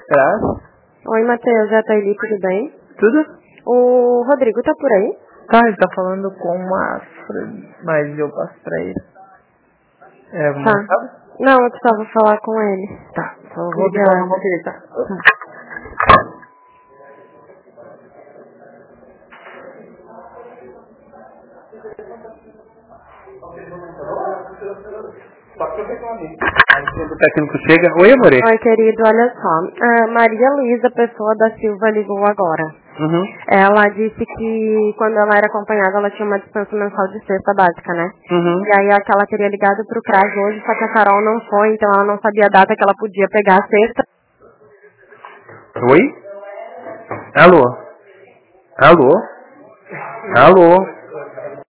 Graças. Oi, Matheus, é a Thaili, tudo bem? Tudo? O Rodrigo tá por aí? Tá, ele tá falando com o Mafra, mas eu passo pra ele. É alguma Tá. coisa? Não, eu precisava falar com ele. Tá, então eu vou Obrigada. ligar no dele, tá? Só que eu reclamei. Aí quando o técnico chega, oi amore. Oi, querido, olha só. A Maria Luísa Pessoa da Silva ligou agora. Uhum. Ela disse que quando ela era acompanhada, ela tinha uma dispensa mensal de cesta básica, né? Uhum. E aí que ela teria ligado pro CRAS hoje, só que a Carol não foi, então ela não sabia a data que ela podia pegar a cesta. Oi? Alô? Alô? Alô?